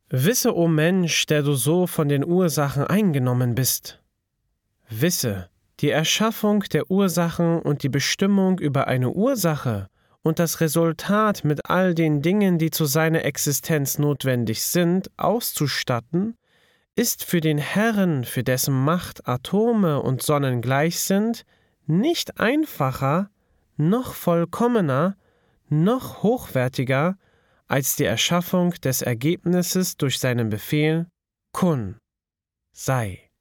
Wisse, o Mensch, der du so von den Ursachen eingenommen bist. Wisse, die Erschaffung der Ursachen und die Bestimmung über eine Ursache und das Resultat mit all den Dingen, die zu seiner Existenz notwendig sind, auszustatten, ist für den Herrn, für dessen Macht Atome und Sonnen gleich sind, nicht einfacher, noch vollkommener, noch hochwertiger als die Erschaffung des Ergebnisses durch seinen Befehl Kun, sei.